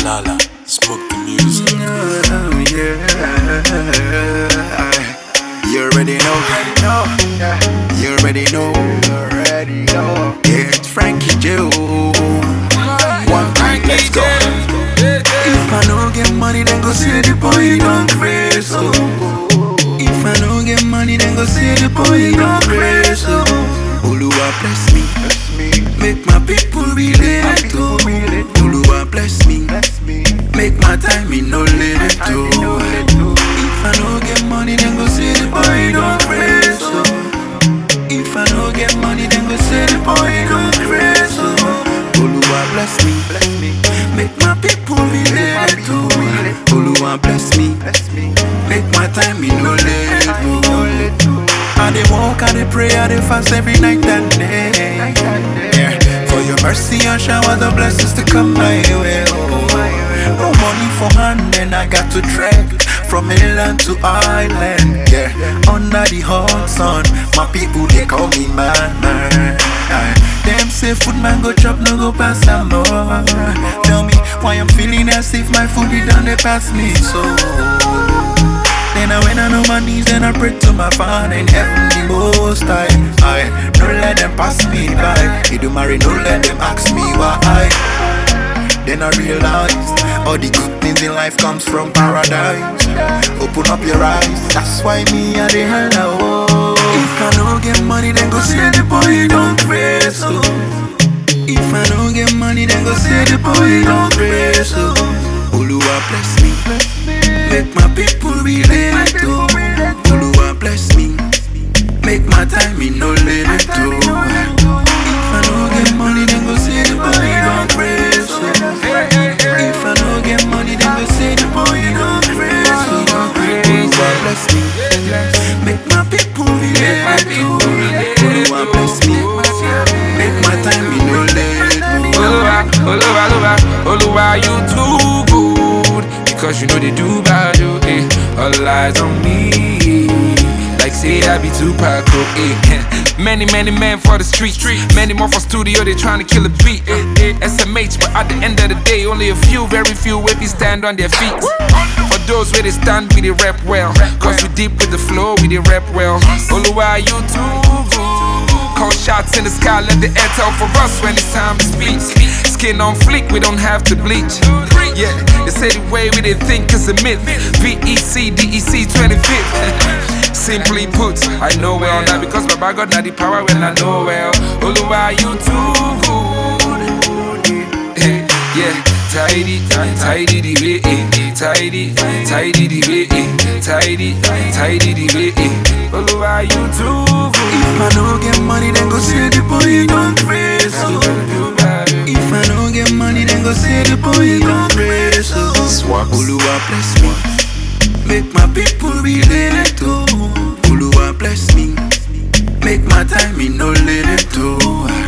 Lala, smoke the music. You already know. You already know. Yeah, it's Frankie Joe. One time, let's go. If I don't get money, then go see the boy don't crazy. If I don't get money, then go see the boy don't crazy. Oluwa bless me, make my people relate to. Oluwa bless me, make my time in no limit to. If I don't get money, then go see the boy don't crazy. If I don't get money, then go see the boy don't crazy. Oluwa bless me, make my people relate to. Oluwa bless me, make my time in no limit to. I dey walk, I dey pray, I dey fast every night and day. Yeah. For your mercy and shower the blessings to come my way. No money for hand, then I got to trek from inland to island. Yeah. Under the hot sun, my people they call me man. Them say food man go chop, no go pass some more. Tell me why I'm feeling as if my food be done, they pass me so. Then I went on my knees and I prayed to my Father in heaven the most high. Don't let them pass me by. You do marry, don't let them ask me why. Then I realized all the good things in life comes from paradise. Open up your eyes, that's why me and the hell now. If I don't get money, then go see the boy don't crazy. If I don't get money, then go see the boy don't crazy. Oluwa bless me, make my people relate to. Oluwa bless me, make my time in no limit to. If I don't get money, then go see the boy don't crazy. If I don't get money, then go see the boy don't crazy. Oluwa bless me, make my people relate to. Oluwa bless me, make my time in no limit to. Oluwa, you too good. Because you know they do bad, all eyes on me. Like say I be Tupac, Many men for the street, many more for studio, they trying to kill a beat. SMH, but at the end of the day, only a few, very few, if you stand on their feet. For those where they stand, we they rap well. Cause we deep with the flow, we they rap well. Oluwa, you too good. Cold shots in the sky, let the air tell for us when it's time to speak. Skin on fleek, we don't have to bleach. Yeah, they say the way we they think is a myth. VEC, DEC 25th. Simply put, I know well now because my bag got the power when I know well. Oluwa, you too good. Yeah, tidy the way, tidy the way, tidy the way. Oluwa, you too good. If I don't get money, then go see the boy don't crazy. If I don't get money, then go see the boy don't crazy. Oluwa bless me, make my people relate to. Oluwa bless me, make my time in no limit to.